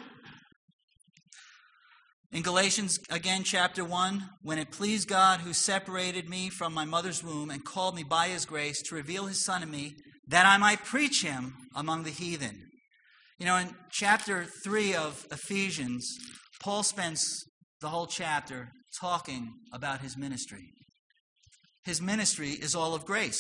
In Galatians, again, chapter one, when it pleased God who separated me from my mother's womb and called me by his grace to reveal his Son in me, that I might preach him among the heathen. You know, in chapter three of Ephesians, Paul spends the whole chapter talking about his ministry. His ministry is all of grace.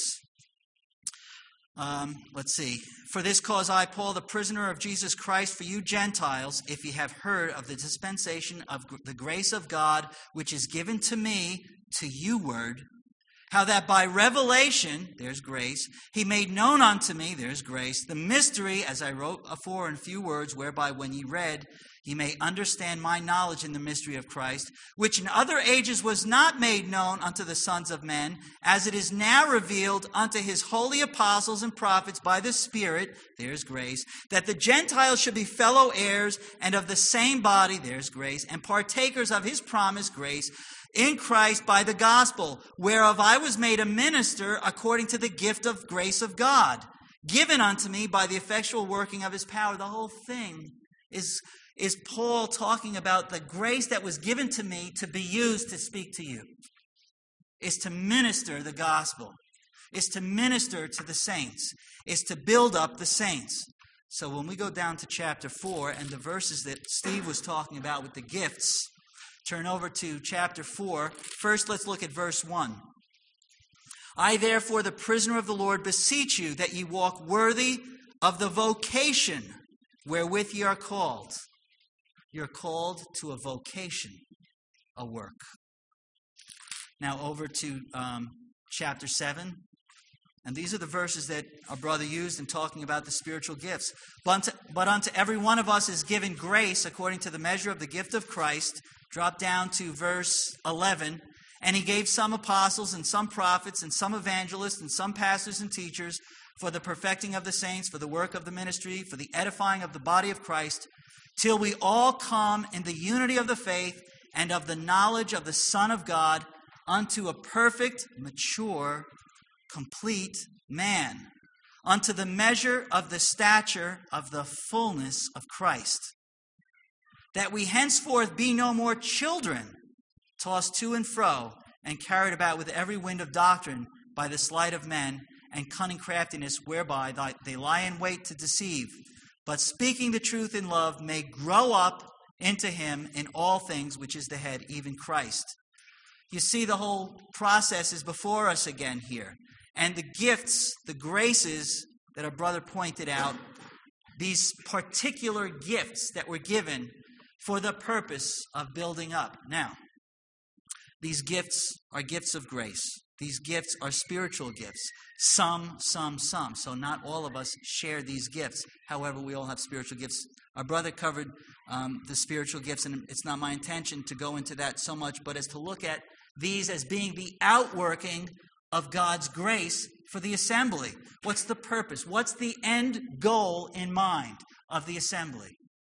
Um, let's see. For this cause I, Paul, the prisoner of Jesus Christ, for you Gentiles, if ye have heard of the dispensation of the grace of God, which is given to me, to you word, how that by revelation, there's grace, he made known unto me, there's grace, the mystery, as I wrote afore in few words, whereby when ye read, ye may understand my knowledge in the mystery of Christ, which in other ages was not made known unto the sons of men, as it is now revealed unto his holy apostles and prophets by the Spirit, there's grace, that the Gentiles should be fellow heirs and of the same body, there's grace, and partakers of his promised grace, in Christ by the gospel, whereof I was made a minister according to the gift of grace of God, given unto me by the effectual working of his power. The whole thing is, is Paul talking about the grace that was given to me to be used to speak to you, is to minister the gospel, is to minister to the saints, is to build up the saints. So when we go down to chapter four and the verses that Steve was talking about with the gifts, turn over to chapter four. First, let's look at verse one. I, therefore, the prisoner of the Lord, beseech you that ye walk worthy of the vocation wherewith ye are called. You're called to a vocation, a work. Now over to um, chapter seven. And these are the verses that our brother used in talking about the spiritual gifts. But unto, but unto every one of us is given grace according to the measure of the gift of Christ. Drop down to verse eleven. And he gave some apostles and some prophets and some evangelists and some pastors and teachers for the perfecting of the saints, for the work of the ministry, for the edifying of the body of Christ, till we all come in the unity of the faith and of the knowledge of the Son of God, unto a perfect, mature, complete man, unto the measure of the stature of the fullness of Christ, that we henceforth be no more children, tossed to and fro, and carried about with every wind of doctrine by the sleight of men and cunning craftiness, whereby they lie in wait to deceive, but speaking the truth in love may grow up into him in all things, which is the head, even Christ. You see, the whole process is before us again here. And the gifts, the graces that our brother pointed out, these particular gifts that were given for the purpose of building up. Now, these gifts are gifts of grace. These gifts are spiritual gifts. Some, some, some. So not all of us share these gifts. However, we all have spiritual gifts. Our brother covered um, the spiritual gifts, and it's not my intention to go into that so much, but as to look at these as being the outworking of God's grace for the assembly. What's the purpose? What's the end goal in mind of the assembly?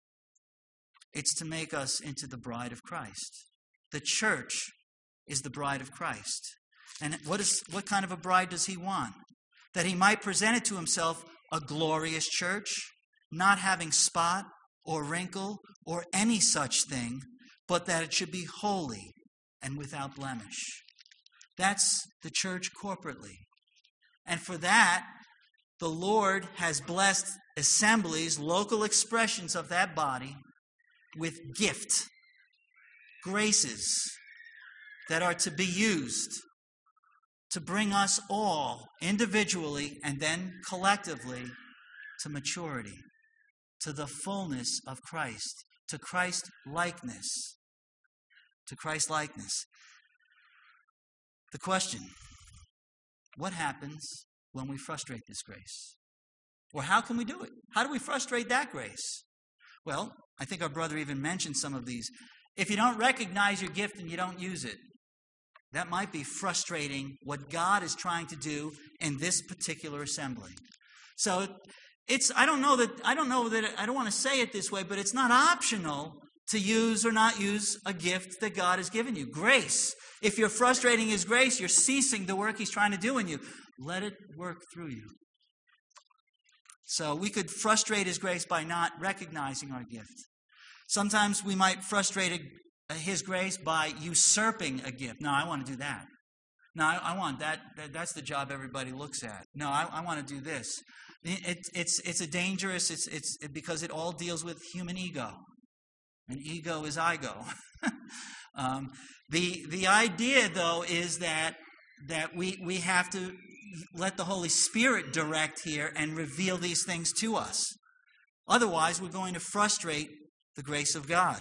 It's to make us into the bride of Christ. The church is the bride of Christ. And what is what kind of a bride does he want? That he might present it to himself a glorious church, not having spot or wrinkle or any such thing, but that it should be holy and without blemish. That's the church corporately. And for that, the Lord has blessed assemblies, local expressions of that body, with gift, graces that are to be used to bring us all individually and then collectively to maturity, to the fullness of Christ, to Christ likeness, to Christ likeness. The question, what happens when we frustrate this grace? Or how can we do it? How do we frustrate that grace? Well, I think our brother even mentioned some of these. If you don't recognize your gift and you don't use it, that might be frustrating what God is trying to do in this particular assembly. So it's I don't know that I don't know that I don't want to say it this way, but it's not optional to use or not use a gift that God has given you. Grace. If you're frustrating his grace, you're ceasing the work he's trying to do in you. Let it work through you. So we could frustrate his grace by not recognizing our gift. Sometimes we might frustrate his grace by usurping a gift. No, I want to do that. No, I, I want that, that. That's the job everybody looks at. No, I, I want to do this. It, it's it's a dangerous. It's it's it, because it all deals with human ego, and ego is ego. um, the the idea though is that that we we have to let the Holy Spirit direct here and reveal these things to us. Otherwise, we're going to frustrate the grace of God.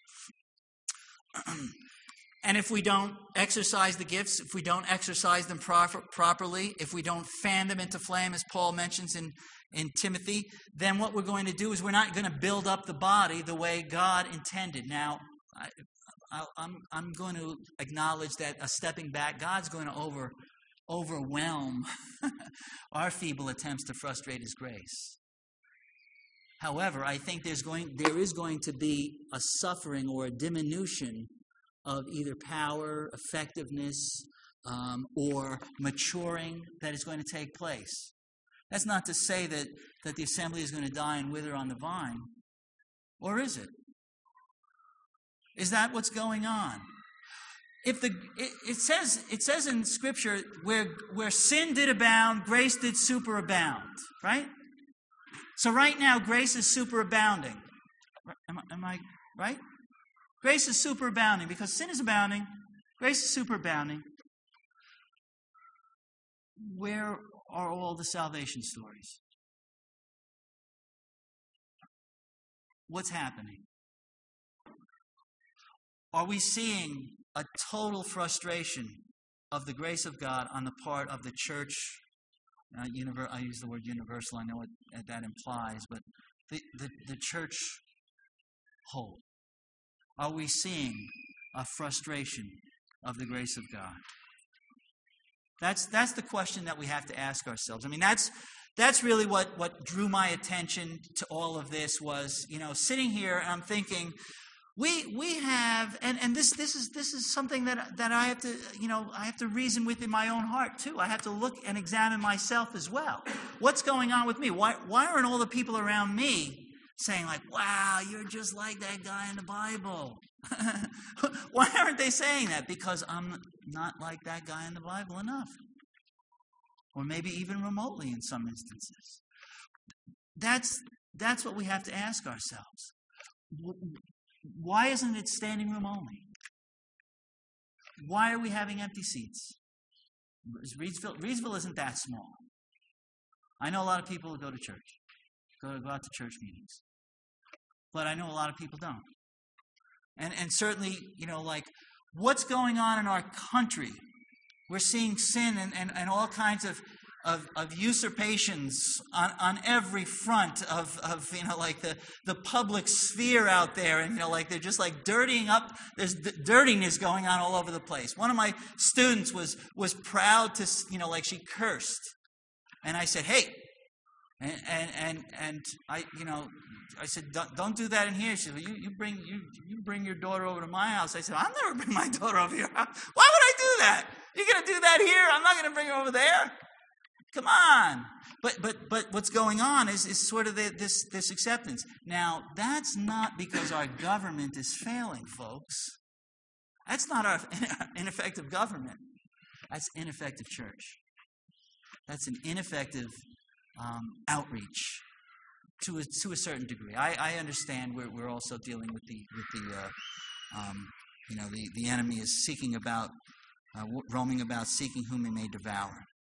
And if we don't exercise the gifts, if we don't exercise them pro- properly, if we don't fan them into flame, as Paul mentions in, in Timothy, then what we're going to do is we're not going to build up the body the way God intended. Now, I, I, I'm, I'm going to acknowledge that a stepping back, God's going to over, overwhelm our feeble attempts to frustrate his grace. However, I think there's going there is going to be a suffering or a diminution of either power, effectiveness, um, or maturing that is going to take place. That's not to say that, that the assembly is going to die and wither on the vine, Or is it? Is that what's going on? If the it, it says it says in Scripture where where sin did abound, grace did superabound, right? So right now, grace is superabounding. Am I, am I right? Grace is superabounding because sin is abounding. Grace is superabounding. Where are all the salvation stories? What's happening? Are we seeing a total frustration of the grace of God on the part of the church? Uh, univer- I use the word universal. I know what that implies, but the, the, the church whole. Are we seeing a frustration of the grace of God? That's that's the question that we have to ask ourselves. I mean, that's that's really what, what drew my attention to all of this was, you know, sitting here and I'm thinking, we we have and, and this this is this is something that that I have to, you know, I have to reason with in my own heart too. I have to look and examine myself as well. What's going on with me? Why why aren't all the people around me saying like, wow, you're just like that guy in the Bible? Why aren't they saying that? Because I'm not like that guy in the Bible enough. Or maybe even remotely in some instances. That's, that's what we have to ask ourselves. Why isn't it standing room only? Why are we having empty seats? Reidsville, Reidsville isn't that small. I know a lot of people who go to church, go, go out to church meetings. But I know a lot of people don't. And and certainly, you know, like, what's going on in our country? We're seeing sin and, and, and all kinds of, of, of usurpations on, on every front of, of, you know, like the, the public sphere out there. And, you know, like they're just like dirtying up. There's d- dirtiness going on all over the place. One of my students was was proud to, you know, like she cursed. And I said, hey, and and and, and I, you know, I said, don't, don't do that in here. She said, well, you, you bring you you bring your daughter over to my house. I said, I'll never bring my daughter over here. Why would I do that? You're going to do that here? I'm not going to bring her over there. Come on. But but but what's going on is, is sort of the, this, this acceptance. Now, that's not because our government is failing, folks. That's not our ineffective government. That's ineffective church. That's an ineffective um, outreach. To a, to a certain degree, I, I understand we're we're also dealing with the with the uh, um, you know the, the enemy is seeking about uh, roaming about seeking whom he may devour.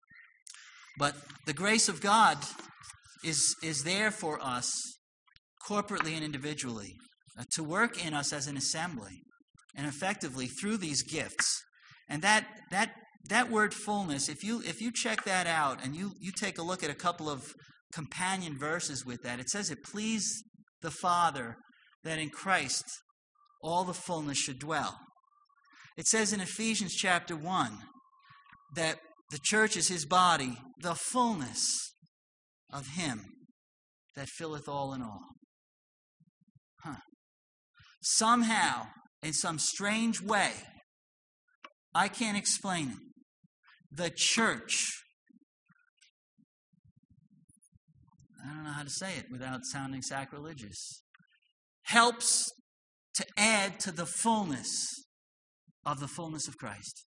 But the grace of God is is there for us corporately and individually uh, to work in us as an assembly and effectively through these gifts. And that that that word fullness, if you if you check that out and you you take a look at a couple of companion verses with that. It says it pleased the Father that in Christ all the fullness should dwell. It says in Ephesians chapter one that the church is his body, the fullness of him that filleth all in all. Huh. Somehow, in some strange way, I can't explain it, the church, I don't know how to say it without sounding sacrilegious, helps to add to the fullness of the fullness of Christ.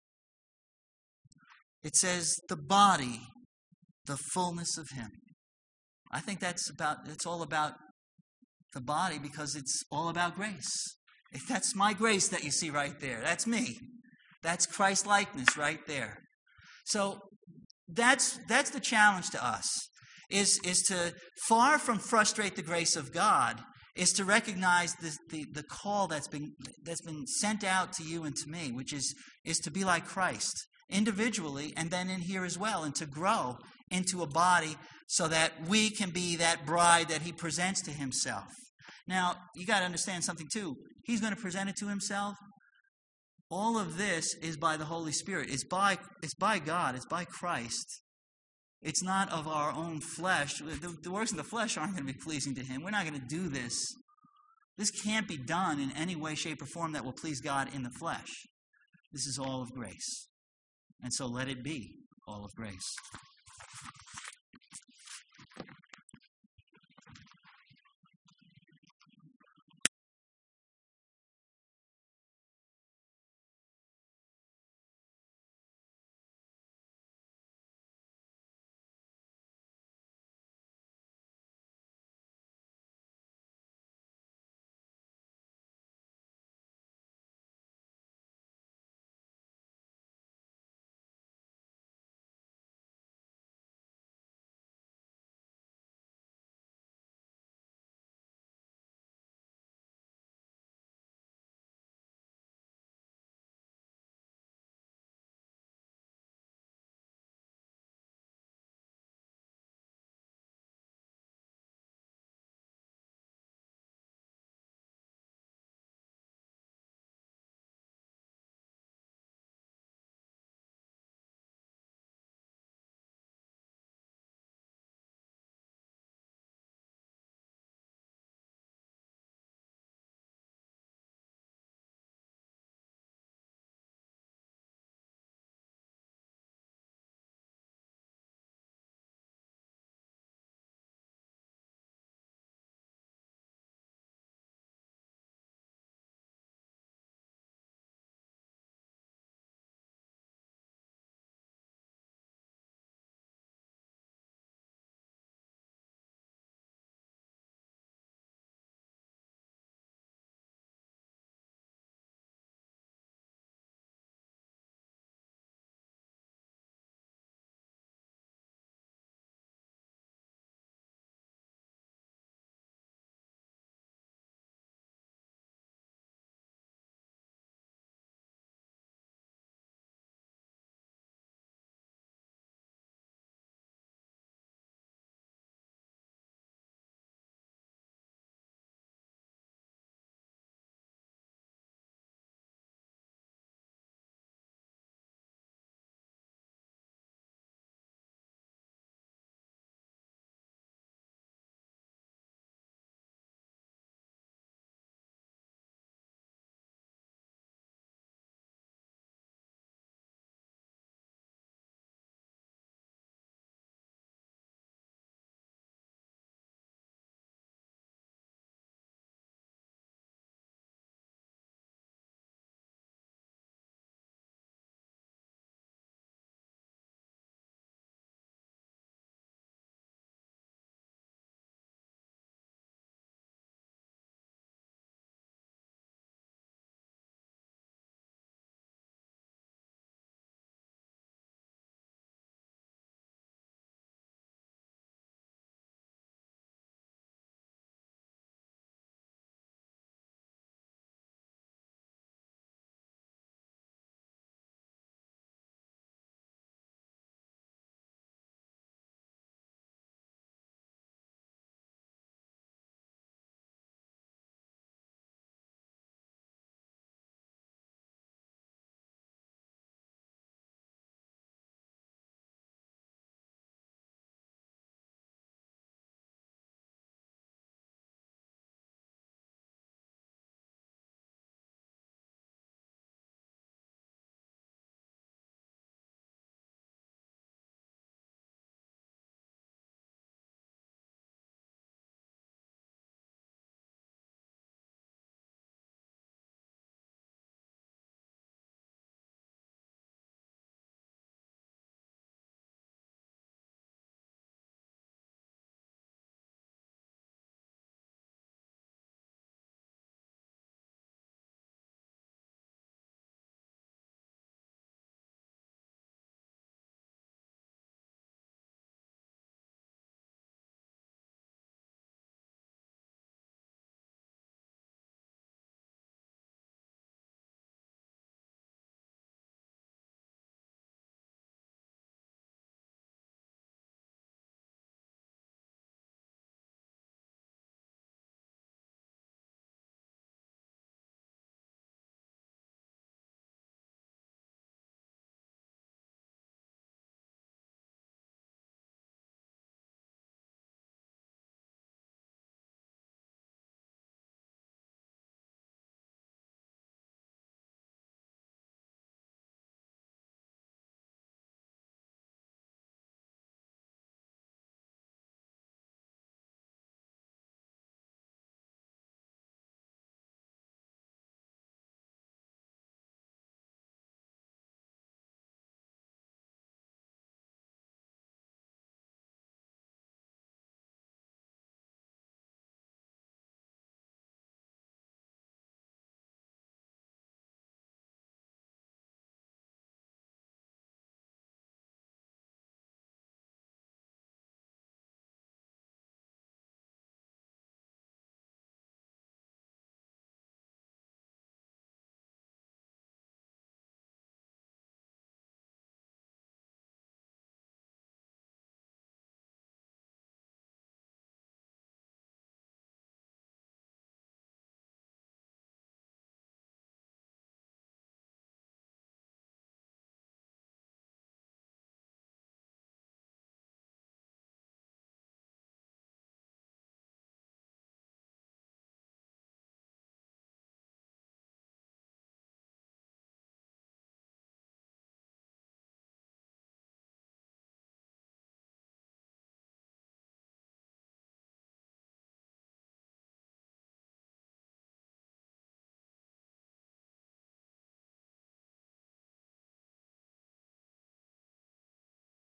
It says the body, the fullness of him. I think that's about, it's all about the body because it's all about grace. If that's my grace that you see right there. That's me. That's Christ-likeness right there. So that's that's the challenge to us. Is, is to, far from frustrate the grace of God, is to recognize the, the, the call that's been that's been sent out to you and to me, which is, is to be like Christ, individually and then in here as well, and to grow into a body so that we can be that bride that he presents to himself. Now, you got to understand something too. He's going to present it to himself. All of this is by the Holy Spirit. It's by, it's by God. It's by Christ. It's not of our own flesh. The, the works of the flesh aren't going to be pleasing to him. We're not going to do this. This can't be done in any way, shape, or form that will please God in the flesh. This is all of grace. And so let it be all of grace.